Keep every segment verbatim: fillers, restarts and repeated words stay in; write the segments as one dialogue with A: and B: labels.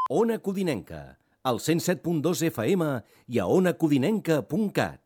A: Ona Codinenca, al cent set punt dos F M i a ona codinenca punt cat.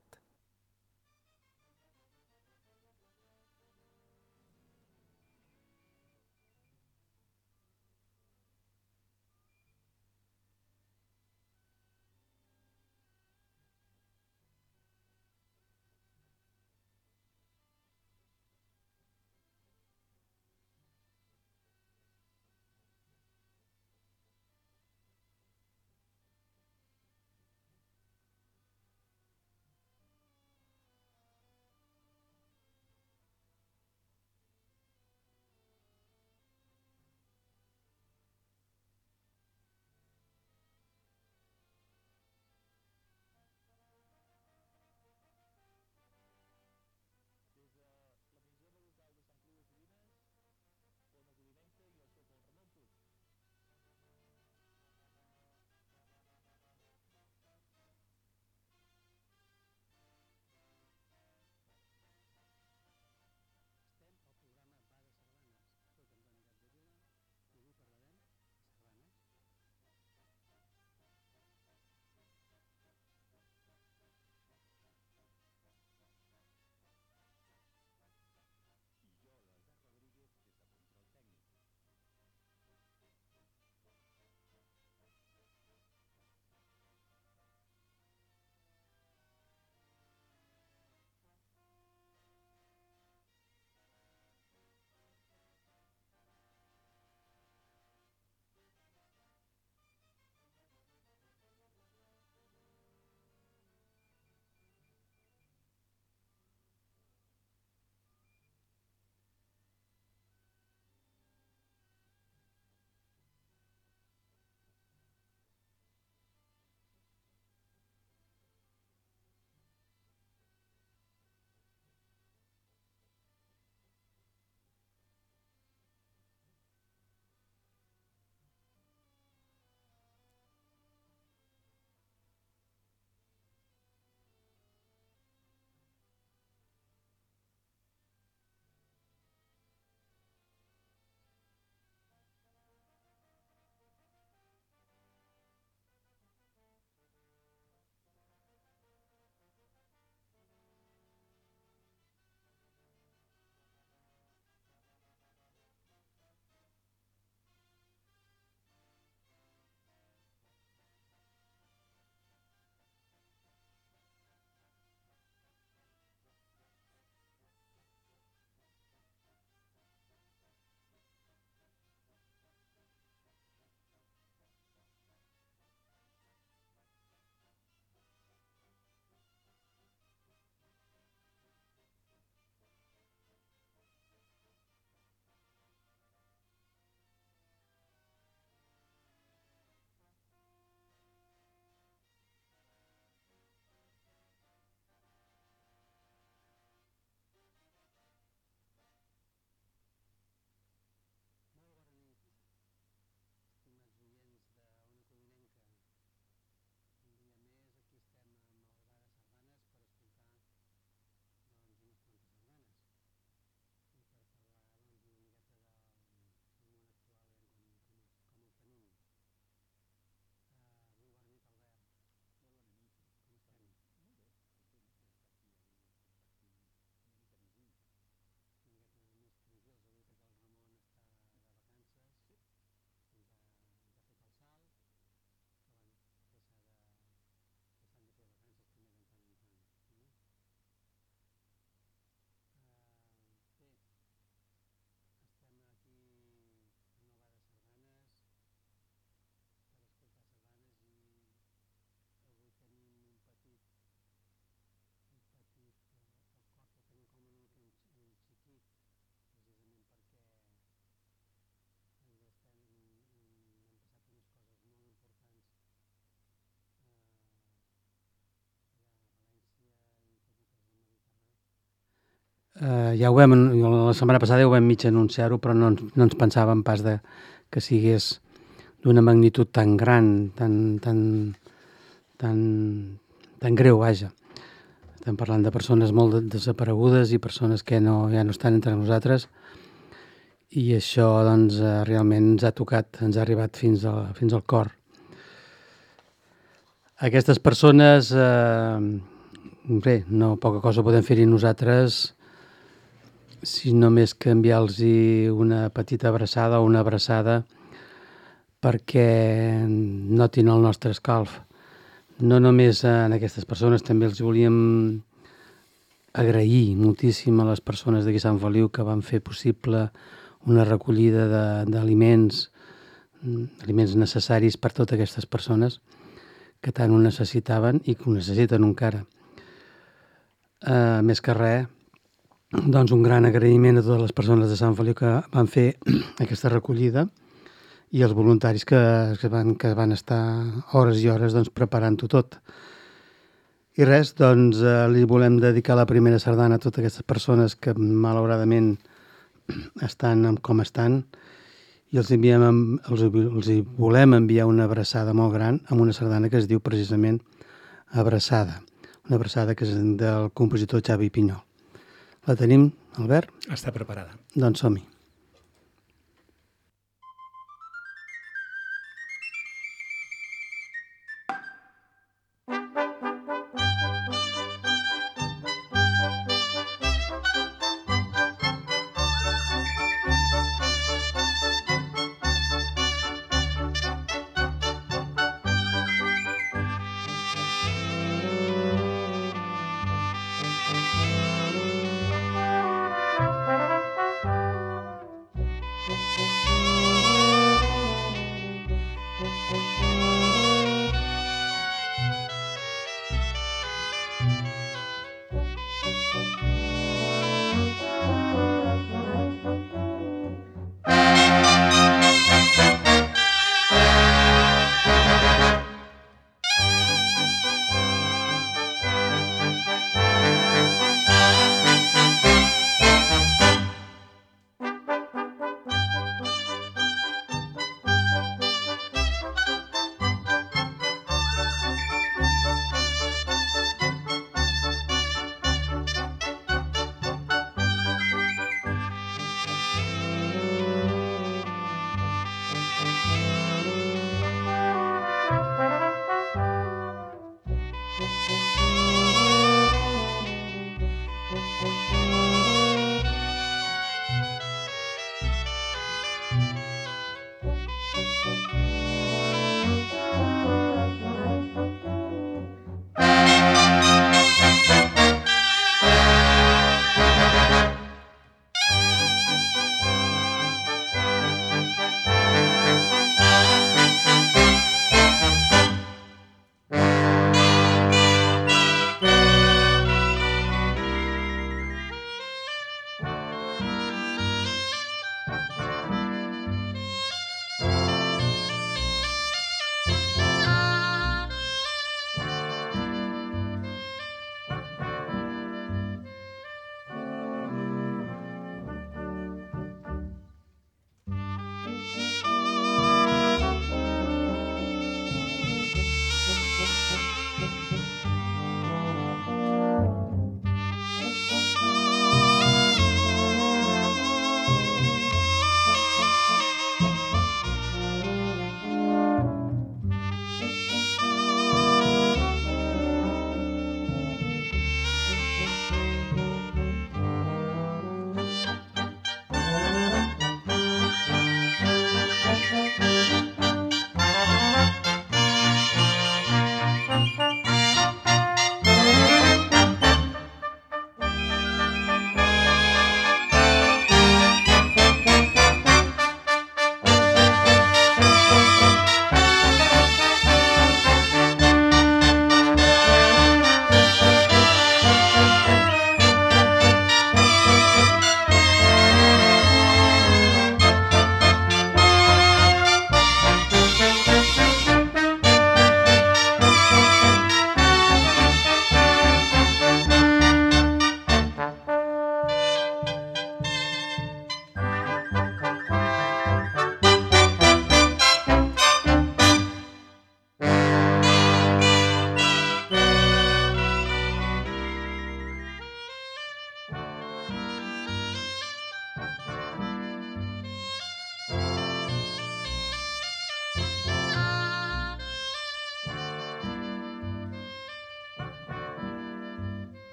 B: Uh, ja ho vam, la setmana passada ja ho vam mig anunciar-ho, però no, no ens pensàvem pas de, que sigués d'una magnitud tan gran, tan, tan, tan, tan greu, vaja. Estem parlant de persones molt desaparegudes i persones que no, ja no estan entre nosaltres, i això doncs, realment ens ha tocat, ens ha arribat fins, a, fins al cor. Aquestes persones, eh, bé, no poca cosa podem fer-hi nosaltres, si només que enviar-los una petita abraçada o una abraçada perquè notin el nostre escalf. No només en aquestes persones, també els volíem agrair moltíssim a les persones d'aquí Sant Feliu que van fer possible una recollida d'aliments, aliments necessaris per a totes aquestes persones que tant ho necessitaven i que ho necessiten encara. Uh, més que res, doncs un gran agraïment a totes les persones de Sant Feliu que van fer aquesta recollida i els voluntaris que, que, van, que van estar hores i hores doncs, preparant-ho tot. I res, doncs eh, li volem dedicar la primera sardana a totes aquestes persones que malauradament estan com estan i els, enviem, els, els volem enviar una abraçada molt gran amb una sardana que es diu precisament Abraçada, una abraçada que és del compositor Xavi Pinyol. La tenim, Albert?
C: Està preparada.
B: Doncs som-hi.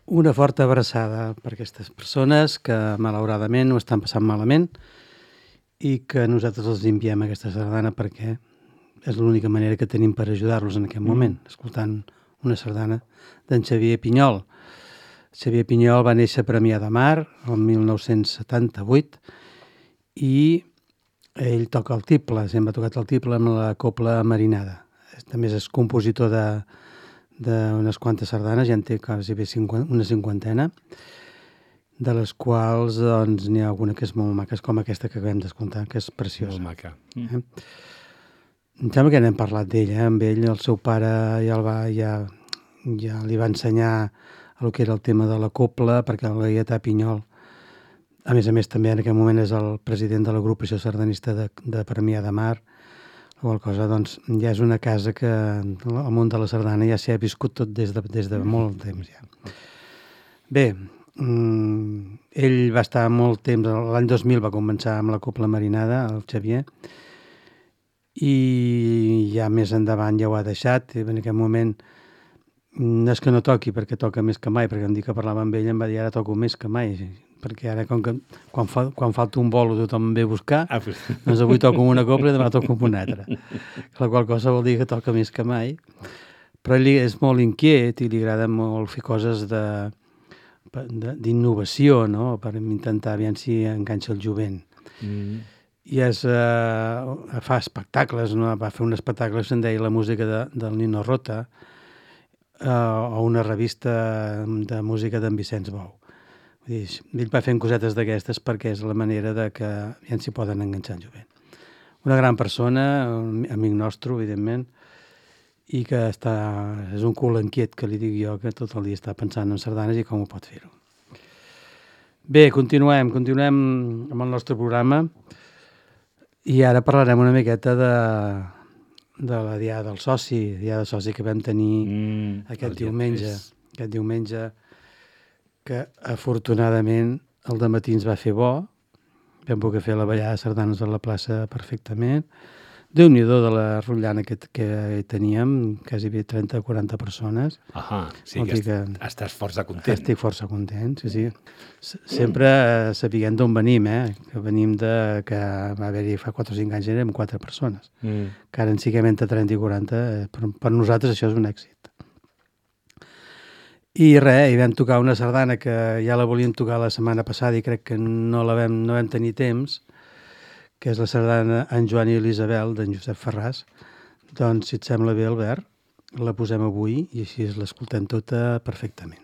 B: una forta abraçada per aquestes persones que malauradament ho estan passant malament i que nosaltres els enviem aquesta sardana perquè és l'única manera que tenim per ajudar-los en aquest moment, escoltant una sardana d'en Xavier Pinyol. Xavier Pinyol va néixer a Premià de Mar el mil nou-cents setanta-vuit i ell toca el tiple, sempre ha tocat el tiple amb la copla marinada. També és compositor de d'unes quantes sardanes, ja en té quasi bé una cinquantena, de les quals doncs, n'hi ha alguna que és molt maca, com aquesta que acabem d'escoltar, que és preciosa.
C: Molt maca.
B: Eh? Em sembla que n'hem parlat d'ell, eh? Amb ell el seu pare ja, el va, ja, ja li va ensenyar el que era el tema de la copla, perquè el Gaietà Pinyol, a més a més també en aquest moment és el president de l'agrupació sardanista de, de Premià de Mar, o qual cosa, doncs, ja és una casa que el món de la sardana ja s'hi ha viscut tot des de, des de molt temps ja. Bé, mmm, ell va estar molt temps, l'any dos mil va començar amb la copla marinada, el Xavier, i ja més endavant ja ho ha deixat, i en aquest moment no és que no toqui perquè toca més que mai, perquè em dic que parlava amb ell em va dir ara toco més que mai, perquè ara com que quan, fa, quan falta un bolo tothom em ve a buscar, ah, pues... doncs avui toco una copla i demà toco una altra. La qual cosa vol dir que toca més que mai. Però ell és molt inquiet i li agrada molt fer coses d'innovació, no? Per intentar aviam si enganxa el jovent. Mm. I és, eh, fa espectacles, no? Va fer un espectacle que se'n deia La música de, del Nino Rota, eh, o una revista de música d'en Vicenç Bou. Vull dir, ell va fent cosetes d'aquestes perquè és la manera de que ja s'hi poden enganxar el jovent. Una gran persona, un amic nostre, evidentment, i que està, és un cul inquiet, que li dic jo, que tot el dia està pensant en sardanes i com ho pot fer-ho. Bé, continuem, continuem amb el nostre programa i ara parlarem una miqueta de, de la Diada del Soci, Diada del Soci que vam tenir mm, aquest diumenge, aquest diumenge, que afortunadament el dematí ens va fer bo, vam poder fer la ballada de sardanes a la plaça perfectament. Déu-n'hi-do de la rotllana que, que teníem, quasi bé trenta o quaranta persones.
C: Ahà, sí, que, que estàs força content.
B: Estic força content, sí, sí. Sempre eh, sapiguem d'on venim, eh? Que venim de que va haver-hi fa quatre o cinc anys érem quatre persones. Mm. Que ara en siguem entre trenta i quaranta, eh, per, per nosaltres això és un èxit. I res, hi vam tocar una sardana que ja la volíem tocar la setmana passada i crec que no la vam, no vam tenir temps, que és la sardana En Joan i Elisabel, d'en Josep Ferràs. Doncs, si et sembla bé, Albert, la posem avui i així l'escoltem tota perfectament.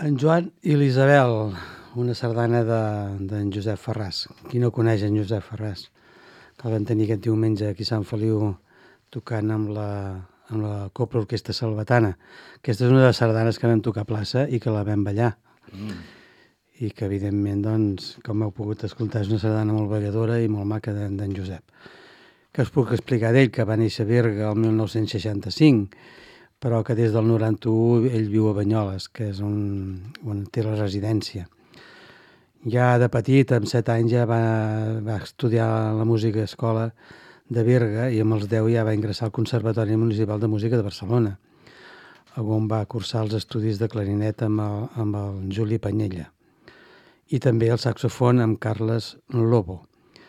B: En Joan i l'Isabel, una sardana d'en de, Josep Ferràs. Qui no coneix en Josep Ferràs? Que el vam tenir aquest diumenge aquí a Sant Feliu tocant amb la, amb la Copla Orquestra Salvatana. Aquesta és una de les sardanes que vam tocar a plaça i que la vam ballar. Mm. I que, evidentment, doncs, com heu pogut escoltar, és una sardana molt balladora i molt maca d'en Josep. Que us puc explicar d'ell, que va néixer a Berga el mil nou-cents seixanta-cinc, però que des del noranta-u ell viu a Banyoles, que és on, on té la residència. Ja de petit, amb set anys, ja va, va estudiar la música a escola de Berga i amb els deu ja va ingressar al Conservatori Municipal de Música de Barcelona, on va cursar els estudis de clarinet amb el, amb el Juli Panyella i també el saxofon amb Carles Lobo.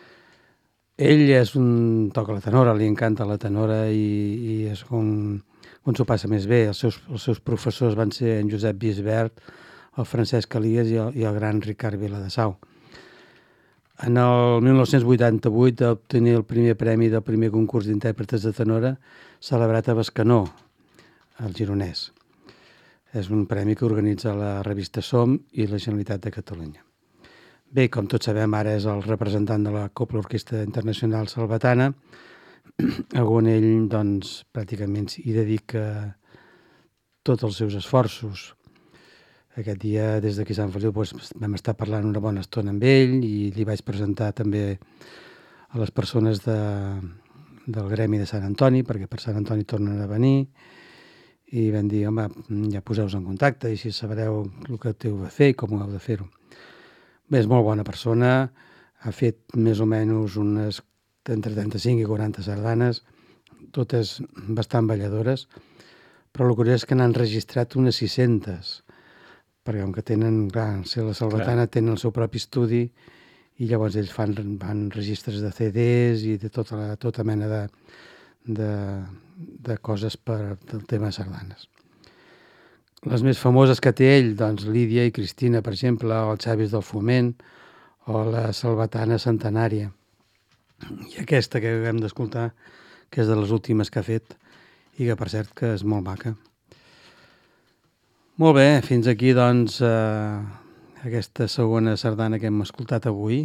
B: Ell és un... toca la tenora, li encanta la tenora i, i és on, on s'ho passa més bé. Els seus, els seus professors van ser en Josep Bisbert, el Francesc Elias i el, i el gran Ricard Viladasau. En el mil nou-cents vuitanta-vuit va obtenir el primer premi del primer concurs d'intèrpretes de tenora celebrat a Bescanó, al Gironès. És un premi que organitza la revista Som i la Generalitat de Catalunya. Bé, com tots sabem, ara és el representant de la Copla Orquestra Internacional Salvatana, on ell, doncs, pràcticament hi dedica tots els seus esforços. Aquest dia, des d'aquí a Sant Feliu, doncs, vam estar parlant una bona estona amb ell i li vaig presentar també a les persones de, del gremi de Sant Antoni, perquè per Sant Antoni tornen a venir, i vam dir, home, ja poseu-vos en contacte i així sabreu el que heu de fer i com ho heu de fer-ho. Bé, és molt bona persona, ha fet més o menys unes entre trenta-cinc i quaranta sardanes, totes bastant balladores, però el curiós és que n'han registrat unes sis-centes, perquè com que tenen, clar, si la Salvatana clar. Tenen el seu propi estudi i llavors ells fan, fan registres de ce des i de tota, la, tota mena de, de, de coses per el tema de sardanes. Les més famoses que té ell, doncs Lídia i Cristina, per exemple, o els Xavis del Foment, o la Salvatana Centenària. I aquesta que hem d'escoltar, que és de les últimes que ha fet, i que per cert que és molt maca. Molt bé, fins aquí doncs eh, aquesta segona sardana que hem escoltat avui.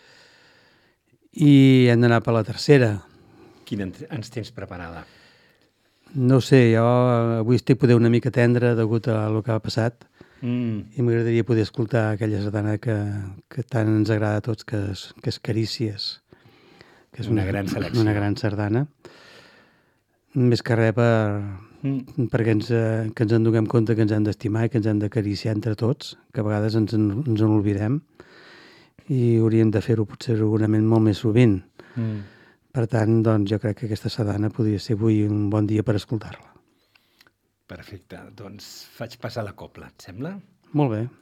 B: I hem d'anar per la tercera.
C: Quina ens tens preparada?
B: No sé, jo avui estic poder una mica tendre degut a el que ha passat mm. i m'agradaria poder escoltar aquella sardana que, que tant ens agrada a tots, que és, que és Carícies, que és
C: una, una, gran selecció.
B: Una gran sardana. Més que res per, mm. perquè ens, que ens en donem compte que ens hem d'estimar i que ens hem d'acariciar entre tots, que a vegades ens en, ens en oblidem i hauríem de fer-ho potser segurament molt més sovint. Mm. Per tant, doncs, jo crec que aquesta sardana podria ser avui un bon dia per escoltar-la.
C: Perfecte. Doncs faig passar la copla, et sembla?
B: Molt bé.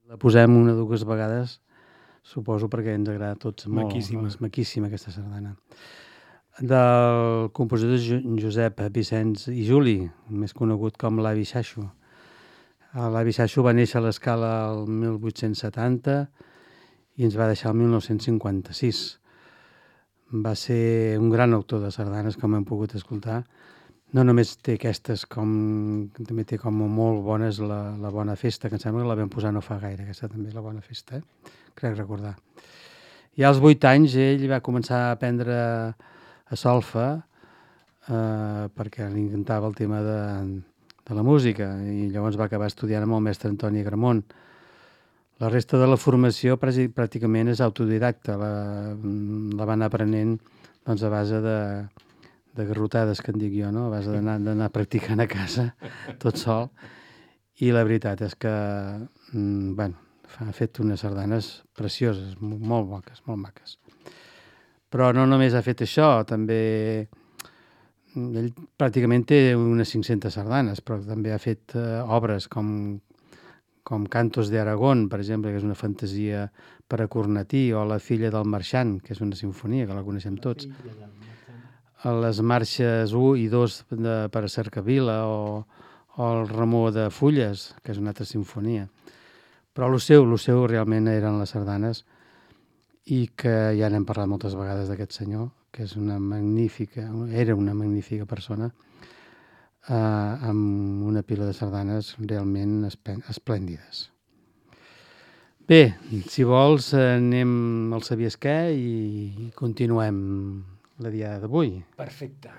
B: La posem una o dues vegades, suposo perquè ens agrada a tots molt.
C: Maquíssima.
B: És maquíssima aquesta sardana. Del compositor Jo- Josep Vicenç i Juli, més conegut com l'Avi Xaixo. L'Avi Xaixo va néixer a l'Escala el mil vuit-cents setanta i ens va deixar el mil nou-cents cinquanta-sis. Va ser un gran autor de sardanes, com hem pogut escoltar. No només té aquestes, com també té com molt bones la, la Bona Festa, que em sembla que la vam posar no fa gaire, aquesta també, la Bona Festa, eh? Crec recordar. I als vuit anys ell va començar a aprendre a solfa eh, perquè li encantava el tema de, de la música i llavors va acabar estudiant amb el mestre Antoni Gramont. La resta de la formació pràcticament és autodidacta, la, la va anar aprenent doncs, a base de de garrotades, que en dic jo, no? A base d'anar d'anar practicant a casa, tot sol. I la veritat és que, mm, bueno, ha fet unes sardanes precioses, molt maques, molt maques. Però no només ha fet això, també ell pràcticament té unes cinc-centes sardanes, però també ha fet eh, obres com, com Cantos de Aragón, per exemple, que és una fantasia per a cornetí, o La filla del marxant, que és una sinfonia, que la coneixem tots. A les marxes u i dos de, per a Cercavila o, o el Ramó de Fulles, que és una altra sinfonia. Però el seu, el seu realment eren les sardanes i que ja n'hem parlat moltes vegades d'aquest senyor, que és una magnífica, era una magnífica persona, eh, amb una pila de sardanes realment esplèndides. Bé, si vols anem al Sabies què i continuem la diada d'avui.
C: Perfecte.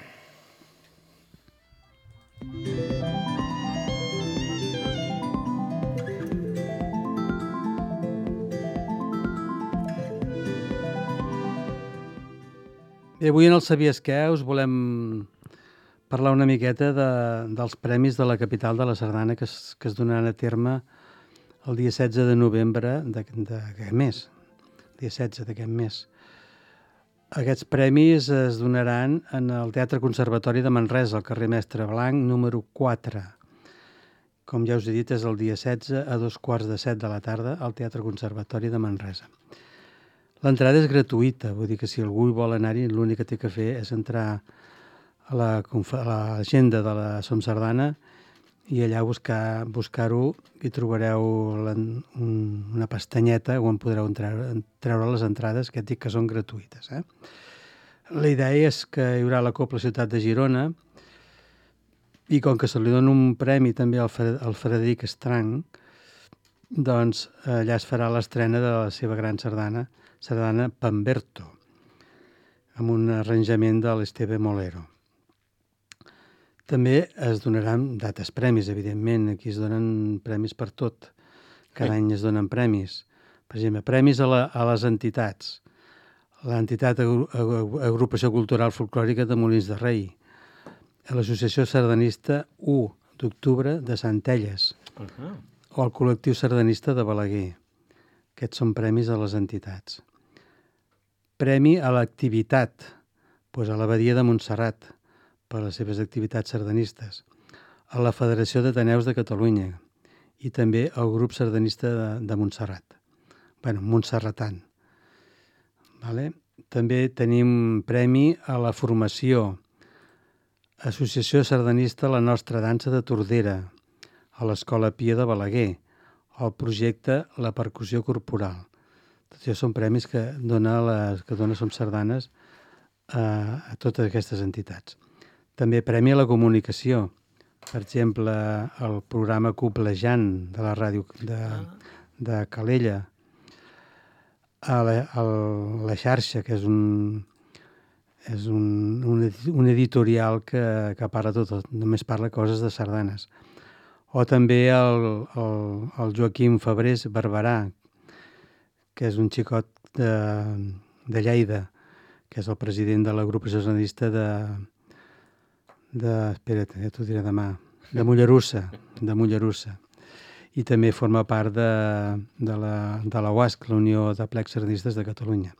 B: Bé, avui en el Sabies què us volem parlar una miqueta de, dels premis de la capital de la sardana que es, que es donaran a terme el dia setze de novembre d'aquest mes. Dia setze d'aquest mes. Aquests premis es donaran en el Teatre Conservatori de Manresa, al carrer Mestre Blanc, número quatre. Com ja us he dit, és el dia setze a dos quarts de set de la tarda al Teatre Conservatori de Manresa. L'entrada és gratuïta, vull dir que si algú vol anar-hi, l'únic que té que fer és entrar a la, a l'agenda de la Som Sardana i allà buscar, buscar-ho i trobareu la, un, una pestanyeta on podreu treure, treure les entrades, que et dic que són gratuïtes. Eh? La idea és que hi haurà la Cobla Ciutat de Girona i com que se li dona un premi també al, al Frederic Strang, doncs allà es farà l'estrena de la seva gran sardana, sardana Pamberto, amb un arranjament de l'Esteve Molero. També es donaran dates premis, evidentment. Aquí es donen premis per tot. Cada any es donen premis. Per exemple, premis a, la, a les entitats. L'entitat Agrupació Cultural Folclòrica de Molins de Rei. A l'Associació Sardanista u d'octubre de Centelles. Uh-huh. O al Col·lectiu Sardanista de Balaguer. Aquests són premis a les entitats. Premi a l'activitat, doncs a l'Abadia de Montserrat, per les seves activitats sardanistes, a la Federació d'Ateneus de Catalunya i també al grup sardanista de, de Montserrat. Bueno, montserratan. Vale? També tenim premi a la formació, Associació Sardanista La Nostra Dansa de Tordera, a l'Escola Pia de Balaguer, al projecte La Percussió Corporal. Tots això són premis que dona, les, que dona Som Sardanes a, a totes aquestes entitats. També premi a la comunicació. Per exemple, el programa Coblejant de la ràdio de, de Calella, a la, a la xarxa, que és un, és un, un, un editorial que, que parla tot, només parla coses de sardanes. O també el, el, el Joaquim Fabrés Barberà, que és un xicot de, de Lleida, que és el president de l'agrupació sardanista de... de, espera't, ja t'ho diré demà, de Mollerussa, de Mollerussa. I també forma part de, de la, de la U A S C, la Unió de Plecs Sardanistes de Catalunya.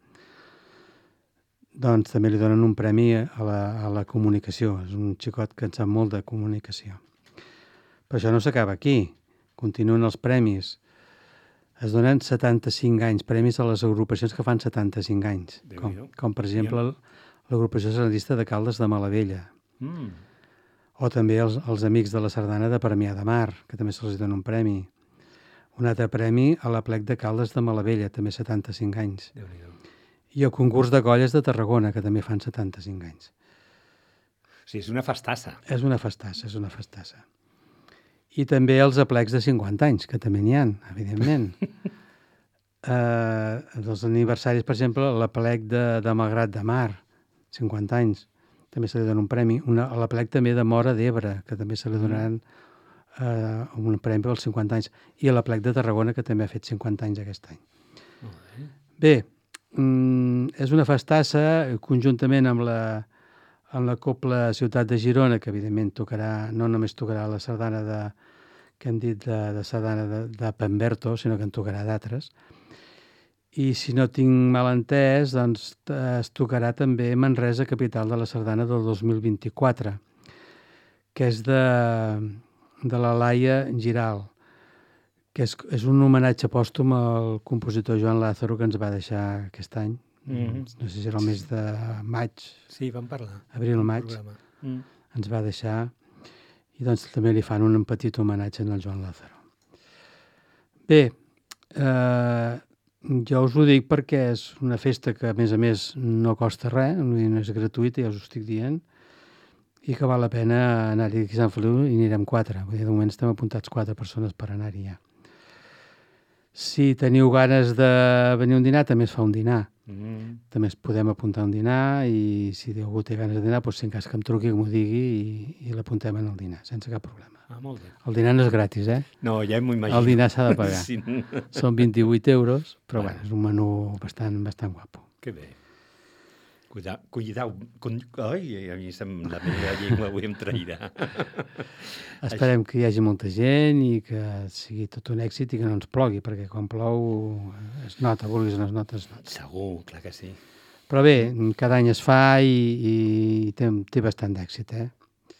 B: Doncs també li donen un premi a la, a la comunicació. És un xicot que en sap molt de comunicació. Però això no s'acaba aquí. Continuen els premis. Es donen setanta-cinc anys, premis a les agrupacions que fan setanta-cinc anys, com,
C: Déu-n'hi-do.
B: com per exemple l'agrupació sardanista de Caldes de Malavella,
C: Mm.
B: o també els, els amics de la sardana de Premià de Mar, que també se'ls dona un premi. Un altre premi a l'Aplec de Caldes de Malavella, també setanta-cinc anys.
C: Déu-n'hi-do.
B: I el concurs de colles de Tarragona, que també fan setanta-cinc anys.
C: O sigui, és una festassa.
B: És una festassa, és una festassa. I també els aplecs de cinquanta anys, que també n'hi ha, evidentment. eh, els aniversaris, per exemple, l'aplec de, de Malgrat de Mar, cinquanta anys, també se li dona un premi. Una, a l'aplec també de Móra d'Ebre, que també se li donaran eh, un premi pels cinquanta anys. I a l'aplec de Tarragona, que també ha fet cinquanta anys aquest any.
C: Molt bé.
B: Bé, mm, és una festassa, conjuntament amb la, amb la Cobla Ciutat de Girona, que evidentment tocarà, no només tocarà la sardana de, que hem dit de, de sardana de, de Pemberto, sinó que en tocarà d'altres. I si no tinc mal entès, doncs es tocarà també Manresa, capital de la sardana del dos mil vint-i-quatre, que és de, de la Laia Giral, que és, és un homenatge pòstum al compositor Joan Lázaro, que ens va deixar aquest any.
C: Mm-hmm.
B: No sé si era el mes de maig,
C: Sí, vam parlar.
B: abril o maig,
C: Programa. Mm.
B: ens va deixar, i doncs també li fan un petit homenatge al Joan Lázaro. Bé, eh, jo us ho dic perquè és una festa que, a més a més, no costa res, no és gratuïta, ja us ho estic dient, i que val la pena anar-hi a Sant Feliu, i anirem quatre. Vull dir, de moment estem apuntats quatre persones per anar-hi ja. Si teniu ganes de venir a un dinar, també es fa un dinar.
C: Mm.
B: També es podem apuntar a un dinar, i si algú té ganes de dinar, doncs, si en cas que em truqui, que m'ho digui, i, i l'apuntem en el dinar, sense cap problema.
C: Ah, molt bé.
B: El dinar no és gratis, eh?
C: No, ja m'ho imagino.
B: El dinar s'ha de pagar.
C: Sí.
B: Són vint-i-vuit euros, però
C: Bueno.
B: bueno, és un menú bastant, bastant guapo.
C: Que bé. Cuidao, cuidao. Con... Ai, a mi sem... la meva llengua avui em trairà.
B: Esperem que hi hagi molta gent i que sigui tot un èxit i que no ens plogui, perquè quan plou es nota, vulguis o no es nota, es nota.
C: Segur, clar que sí.
B: Però bé, cada any es fa i, i té, té bastant d'èxit, eh?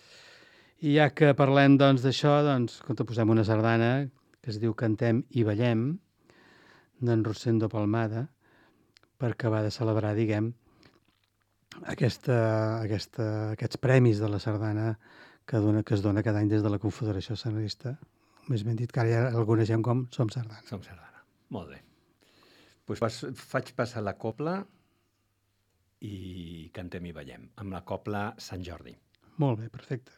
B: I ja que parlem doncs d'això, doncs, quan posem una sardana que es diu Cantem i Ballem, d'en Rosendo Palmada, per acabar de celebrar, diguem, aquesta, aquesta, aquests premis de la sardana que, dona, que es dona cada any des de la Confederació Sardanista. Més ben dit, que ara ja el coneixem com Som Sardana.
C: Som sardana. Molt bé. Doncs pues faig passar la copla i cantem i ballem, amb la copla Sant Jordi.
B: Molt bé, perfecte.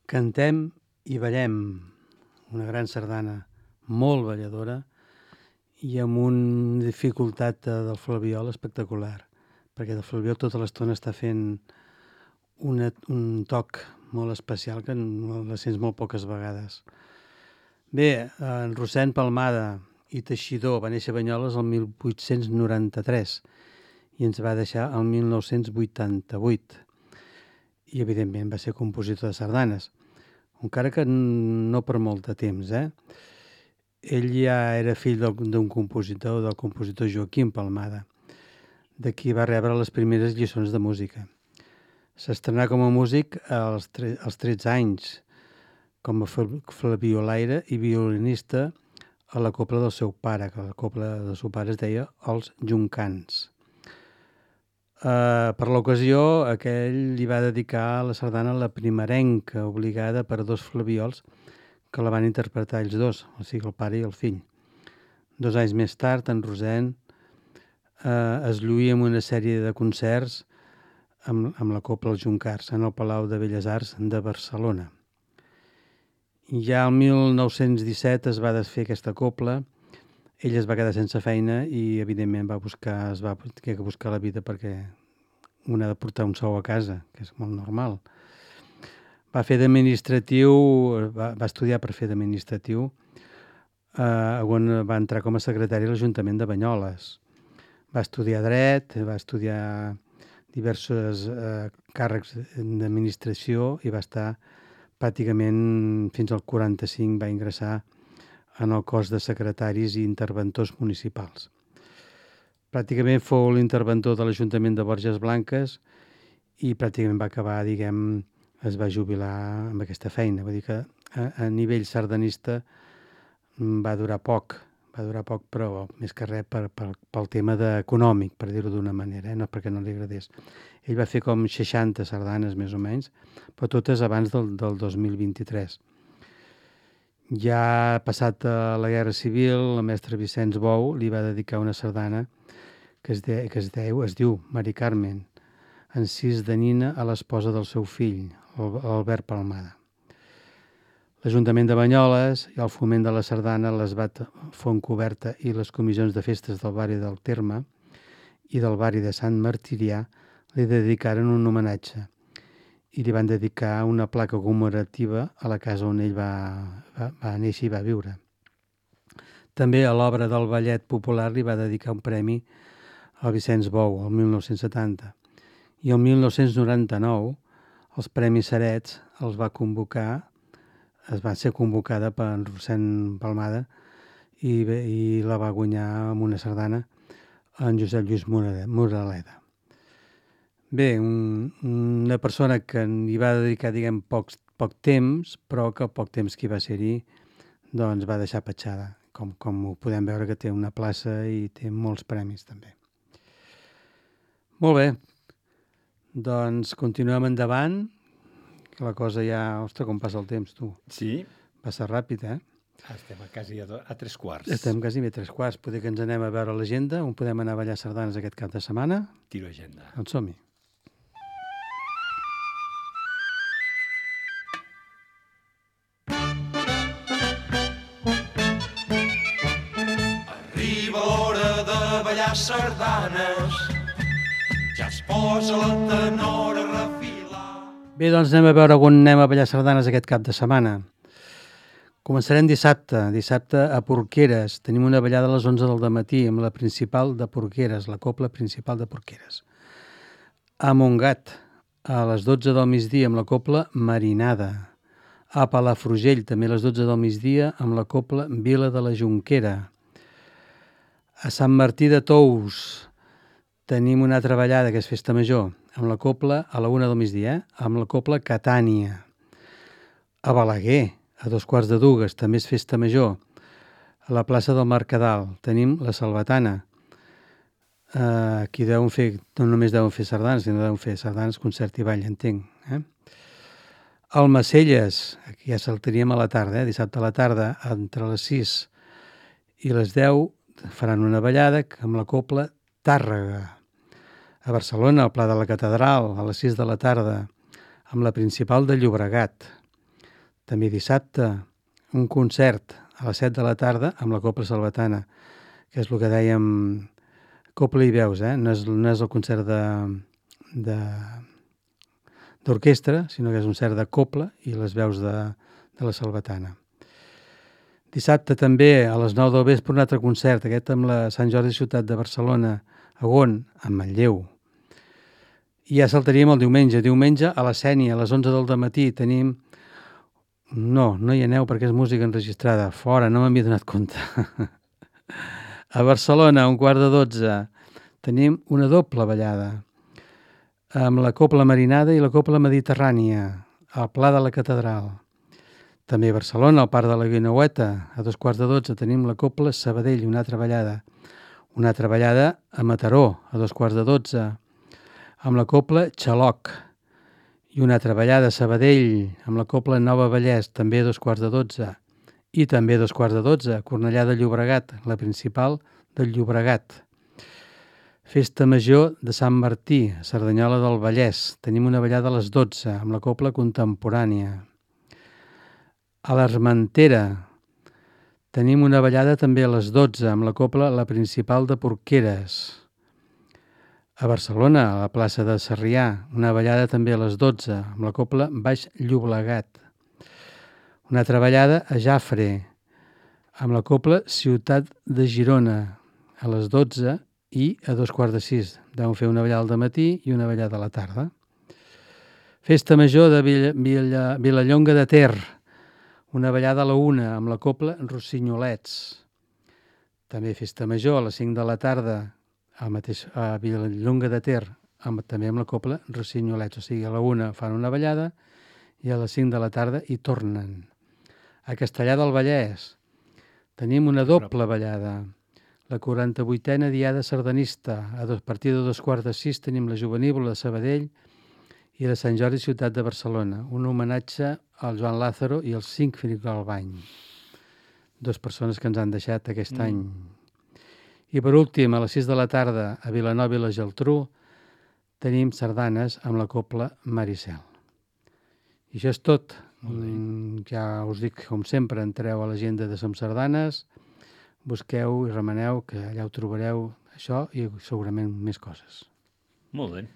B: Cantem i ballem, una gran sardana molt balladora i amb una dificultat del flabiol espectacular, perquè el flabiol tota l'estona està fent una, un toc molt especial que la sents molt poques vegades. Bé, en Rossend Palmada i Teixidor va néixer a Banyoles el mil vuit-cents noranta-tres i ens va deixar el mil nou-cents vuitanta-vuit. I, evidentment, va ser compositor de sardanes, encara que no per molt de temps, eh? Ell ja era fill d'un compositor, del compositor Joaquim Palmada, de qui va rebre les primeres lliçons de música. S'estrenà com a músic als, tre als tretze anys, com a flabiolaire i violinista a la cobla del seu pare, que la cobla del seu pare es deia Els Juncans. Uh, per l'ocasió, aquell li va dedicar la sardana a la primerenca, obligada per dos flabiols que la van interpretar ells dos, o sigui, el pare i el fill. Dos anys més tard, en Rossend uh, es lluïa amb una sèrie de concerts amb, amb la cobla Els Juncars en el Palau de Belles Arts de Barcelona. I ja el mil nou-cents disset es va desfer aquesta cobla. Ell es va quedar sense feina i, evidentment, va buscar, es va haver que buscar la vida perquè un ha de portar un sou a casa, que és molt normal. Va fer d'administratiu, va, va estudiar per fer d'administratiu, eh, on va entrar com a secretari a l'Ajuntament de Banyoles. Va estudiar dret, va estudiar diversos eh, càrrecs d'administració i va estar pràcticament fins al quaranta-cinc, va ingressar en el cos de secretaris i interventors municipals. Pràcticament fou l'interventor de l'Ajuntament de Borges Blanques i pràcticament va acabar, diguem, es va jubilar amb aquesta feina. Vull dir que a, a nivell sardanista va durar poc, va durar poc, però més que res per, per, pel tema econòmic, per dir-ho d'una manera, eh? No perquè no li agradés. Ell va fer com seixanta sardanes, més o menys, però totes abans del, del dos mil vint-i-tres. Ja passat a la Guerra Civil, el mestre Vicenç Bou li va dedicar una sardana que es, de, que es, deu, es diu Mari Carmen, encís de nina a l'esposa del seu fill, Albert Palmada. L'Ajuntament de Banyoles i el Foment de la Sardana, l'Esbat Fontcoberta i les comissions de festes del barri del Terme i del barri de Sant Martirià li dedicaren un homenatge i li van dedicar una placa commemorativa a la casa on ell va, va, va néixer i va viure. També a l'obra del ballet popular li va dedicar un premi al Vicenç Bou, el mil nou-cents setanta. I el mil nou-cents noranta-nou els Premis Sarets els va convocar, es va ser convocada per en Rossend Palmada i, i la va guanyar amb una sardana en Josep Lluís Moraleda. Bé, un, una persona que hi va dedicar, diguem, poc, poc temps, però que poc temps que hi va ser-hi, doncs va deixar petjada, com, com ho podem veure que té una plaça i té molts premis també. Molt bé, doncs continuem endavant, que la cosa ja, ostres, com passa el temps, tu.
C: Sí.
B: Passa ràpid, eh?
C: Estem a quasi a, do, a tres quarts.
B: Estem quasi a tres quarts, poder que ens anem a veure l'agenda, on podem anar a ballar sardanes aquest cap de setmana.
C: Tiro agenda.
B: Doncs som-hi.
D: Arriba l'hora de ballar sardanes, ja es posa la tenora a refilar.
B: Bé, doncs anem a veure on anem a ballar sardanes aquest cap de setmana. Començarem dissabte, dissabte a Porqueres. Tenim una ballada a les onze del dematí amb la principal de Porqueres, la cobla principal de Porqueres. A Montgat, a les dotze del migdia amb la cobla Marinada. A Palafrugell, també a les dotze del migdia amb la cobla Vila de la Jonquera. A Sant Martí de Tous tenim una altra ballada que és Festa Major, amb la cobla a la una del migdia, eh? amb la cobla Catània. A Balaguer, a dos quarts de dues, també és Festa Major. A la plaça del Mercadal tenim la Salvatana. Uh, aquí deuen fer, no només deuen fer sardanes, sinó deuen fer sardanes, concert i ball, entenc. Eh? Al Macelles, aquí ja saltaríem a la tarda, eh? Dissabte a la tarda, entre les sis i les deu, faran una ballada amb la cobla Tàrrega. A Barcelona, al Pla de la Catedral, a les sis de la tarda, amb la principal de Llobregat. També dissabte, un concert a les set de la tarda amb la Cobla Salvatana, que és el que dèiem Cobla i veus, eh? No és, no és el concert de, de, d'orquestra, sinó que és un concert de cobla i les veus de, de la Salvatana. Dissabte també, a les nou del vespre, un altre concert, aquest amb la Sant Jordi Ciutat de Barcelona, a Gon, a Manlleu. I ja saltaríem el diumenge. Diumenge, a la Sénia, a les onze del dematí, tenim... No, no hi aneu perquè és música enregistrada. Fora, no m'havia donat compte. A Barcelona, a un quart de dotze, tenim una doble ballada amb la Cobla Marinada i la Cobla Mediterrània, al Pla de la Catedral. També a Barcelona, al Parc de la Guineueta, a dos quarts de dotze, tenim la Cobla Sabadell, una altra ballada. Una altra ballada a Mataró, a dos quarts de dotze, amb la Cobla Xaloc. I una altra ballada a Sabadell, amb la Cobla Nova Vallès, també a dos quarts de dotze. I també a dos quarts de dotze, a Cornellà de Llobregat, la principal del Llobregat. Festa Major de Sant Martí, a Cerdanyola del Vallès. Tenim una ballada a les dotze, amb la Cobla Contemporània. A l'Armentera tenim una ballada també a les dotze, amb la Cobla La Principal de Porqueres. A Barcelona, a la plaça de Sarrià, una ballada també a les dotze, amb la Cobla Baix Llobregat. Una altra ballada a Jafre, amb la Cobla Ciutat de Girona, a les dotze i a dos quarts de sis. Deuen fer una ballada al dematí i una ballada a la tarda. Festa Major de Villa, Villa, Vilallonga de Ter, una ballada a la una, amb la Cobla Rossinyolets. També Festa Major a les cinc de la tarda, al mateix, a Vilallonga de Ter, amb, també amb la Cobla Rossinyolets. O sigui, a la una fan una ballada i a les cinc de la tarda hi tornen. A Castellar del Vallès tenim una doble ballada. La quaranta-vuitena Diada Sardanista. A dos, partir de dos quarts de sis tenim la Juvenívola de Sabadell i la Sant Jordi Ciutat de Barcelona. Un homenatge al Joan Lázaro i als cinc fills d'Albany. Dos persones que ens han deixat aquest mm. any. I per últim, a les sis de la tarda, a Vilanova i la Geltrú, tenim sardanes amb la Cobla Maricel. I això és tot. Mm, ja us dic, com sempre, entreu a l'agenda de Som Sardanes, busqueu i remeneu, que allà ho trobareu, això i segurament més coses.
C: Molt bé.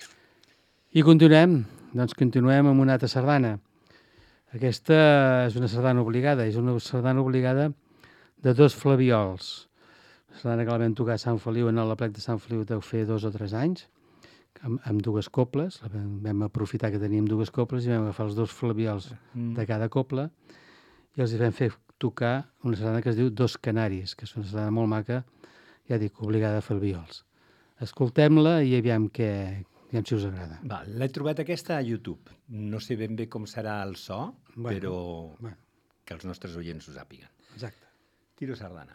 B: I continuem, doncs continuem amb una altra sardana. Aquesta és una sardana obligada, és una sardana obligada de dos flaviols. La sardana que la vam tocar a Sant Feliu, en el plec de Sant Feliu deu fer dos o tres anys, amb, amb dues cobles. Vam, vam aprofitar que teníem dues cobles i vam agafar els dos flaviols mm. de cada cobla i els vam fer tocar una sardana que es diu Dos Canaris, que és una sardana molt maca, ja dic, obligada a flaviols. Escoltem-la i aviam què, aviam si us agrada.
C: Va, l'he trobat aquesta a YouTube. No sé ben bé com serà el so, bueno, però bueno. Que els nostres oients ho sàpiguen.
B: Exacte.
C: Tiro sardana.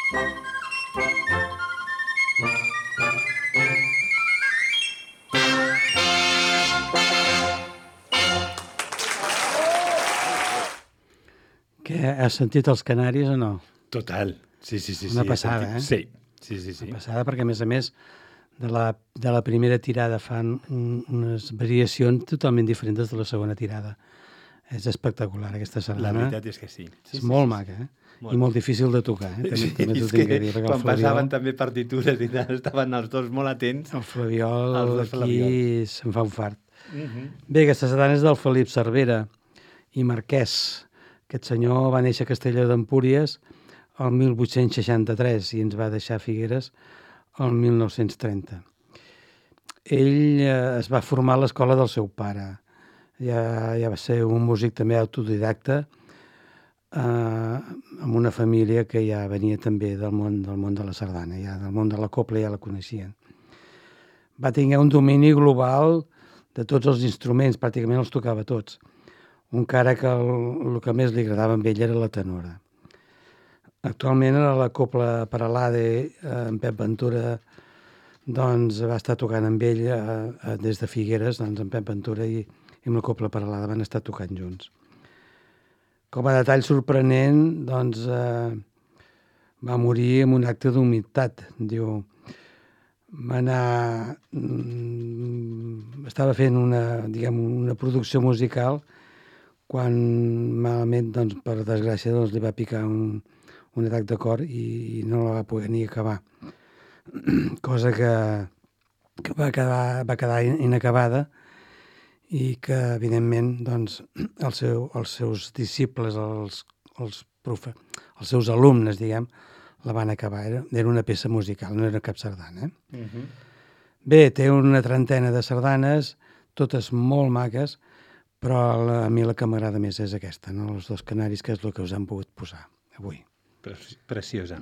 B: Què, has sentit els Canaris o no?
C: Total. Sí, sí, sí.
B: Una
C: sí,
B: passada, eh?
C: Sí, sí, sí. sí.
B: Una passada, perquè, a més a més, de la, de la primera tirada fan un, unes variacions totalment diferents de la segona tirada. És espectacular, aquesta sardana.
C: La veritat és que sí. sí
B: és
C: sí,
B: molt
C: sí,
B: maca, eh?
C: Molt.
B: I molt difícil de tocar, eh? També,
C: Sí,
B: també t'ho
C: és
B: tinc
C: que
B: que dir, perquè
C: quan
B: el Flabiol...
C: passaven també partitures i tal, estaven els dos molt atents.
B: El Flabiol
C: Els dos
B: aquí
C: Flabiol.
B: se'n fa un fart.
C: Uh -huh.
B: Bé, aquesta sardana és del Felip Cervera i Marquès. Aquest senyor va néixer a Castelló d'Empúries el mil vuit-cents seixanta-tres i ens va deixar a Figueres el mil nou-cents trenta. Ell eh, es va formar a l'escola del seu pare. Ja, ja va ser un músic també autodidacta, eh, amb una família que ja venia també del món, del món de la sardana, ja del món de la copla ja la coneixien. Va tenir un domini global de tots els instruments, pràcticament els tocava tots, encara que el, el que més li agradava a ell era la tenora. Actualment a la copla per a l'Ade, en Pep Ventura, doncs va estar tocant amb ell eh, des de Figueres, doncs en Pep Ventura i, i amb la copla per a l'Ade van estar tocant junts. Com a detall sorprenent, doncs eh, va morir en un acte d'humitat. Diu, va anar... Mm, estava fent una, diguem, una producció musical quan malament, doncs, per desgràcia, doncs, li va picar un, un atac de cor i, i no la va poder ni acabar. Cosa que, que va, quedar, va quedar inacabada i que, evidentment, doncs, el seu, els seus disciples, els, els, profe, els seus alumnes, diguem, la van acabar. Era, era una peça musical, no era cap sardana. Eh? Uh -huh. Bé, té una trentena de sardanes, totes molt maques, però la, a mi la que m'agrada més és aquesta, no? Els dos Canaris, que és el que us han pogut posar avui.
C: Preciosa.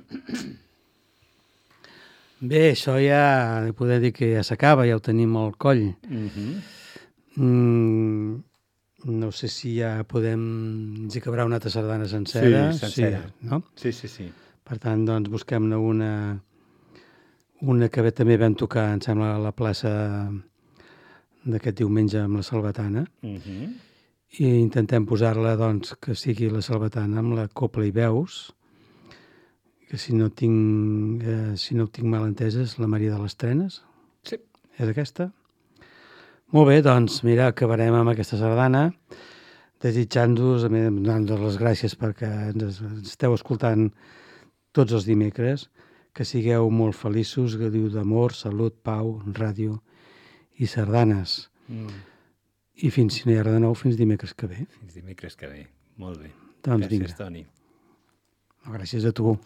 B: Bé, això ja podem dir que ja s'acaba, ja ho tenim al coll. Uh -huh. mm, no sé si ja podem... Ens hi cabrà una altra sardana sencera.
C: Sí, sencera.
B: Sí, no?
C: Sí, sí, sí.
B: Per tant, doncs, busquem-ne una, una que també vam tocar, em sembla, a la plaça d'aquest diumenge amb la Salvatana. Uh -huh. I intentem posar-la, doncs, que sigui la Salvatana amb la copla i veus, que si no tinc, eh, si no ho tinc mal entès és la Maria de les Trenes.
C: Sí.
B: És aquesta? Molt bé, doncs, mira, acabarem amb aquesta sardana, desitjant-vos, donant-vos les gràcies perquè ens, ens esteu escoltant tots els dimecres, que sigueu molt feliços, gaudiu d'amor, salut, pau, ràdio i sardanes. Mm. I fins, si no hi ha res de nou, fins dimecres que ve.
C: Fins dimecres que ve. Molt bé.
B: Doncs
C: gràcies,
B: vinga.
C: Toni.
B: Gràcies a tu.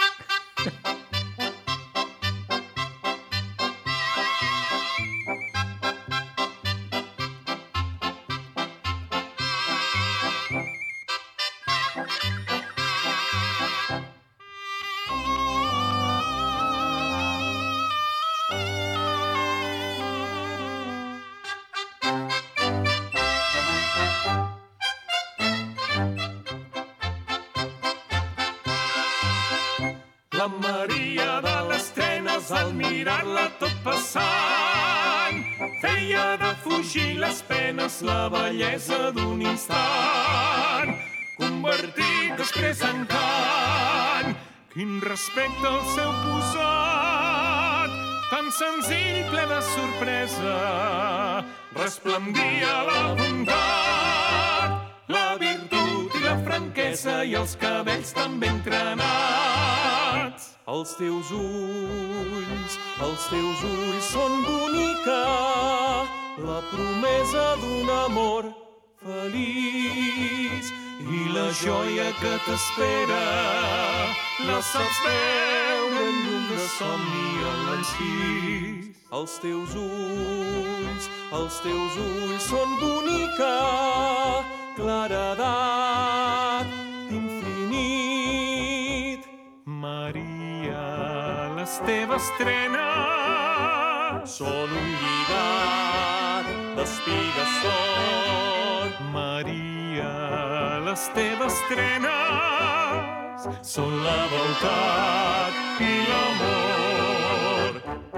E: La Maria de les Trenes, al mirar-la tot passant, feia de fugir les penes la bellesa d'un instant, convertit després en cant. Quin respecte al seu posat, tan senzill, ple de sorpresa, resplendia la bondat, la virtut i la franquesa i els cabells tan ben trenats. Els teus ulls, els teus ulls són bonica, la promesa d'un amor feliç i la joia que t'espera la saps veure en llum de somni en l'encís. Els teus ulls, els teus ulls són bonica, claredat d'infinit. Maria, les teves trenes són un lligat d'espigues d'or. Maria, les teves trenes són la beltat i l'amor.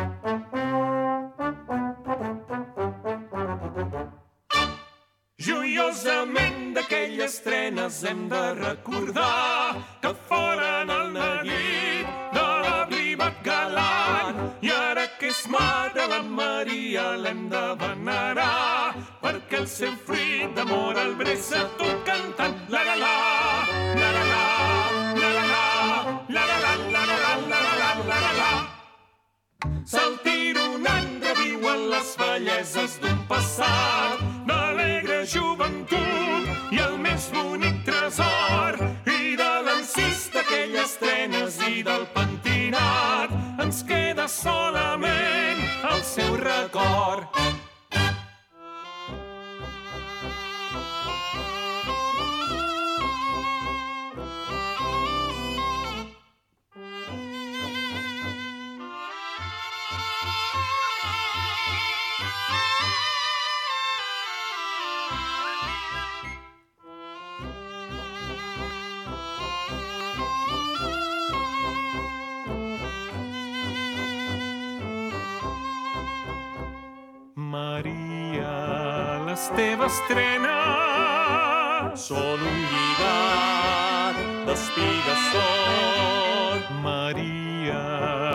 E: Joiosament d'aquelles trenes hem de recordar que foren el neguit de l'abrivat galant i ara que és mare la Maria l'hem de venerar perquè el seu fruit d'amor el bressa tot cantant la-la-la, la-la-la, la-la-la, la-la-la, la-la-la, la-la-la, la-la-la. Se'l tironant reviuen les belleses d'un passat d'alegre joventut i el més bonic tresor i de l'encís d'aquelles trenes i del pentinat ens queda solament el seu record. Maria, les teves trenes són un lligat d'espigues són. Maria,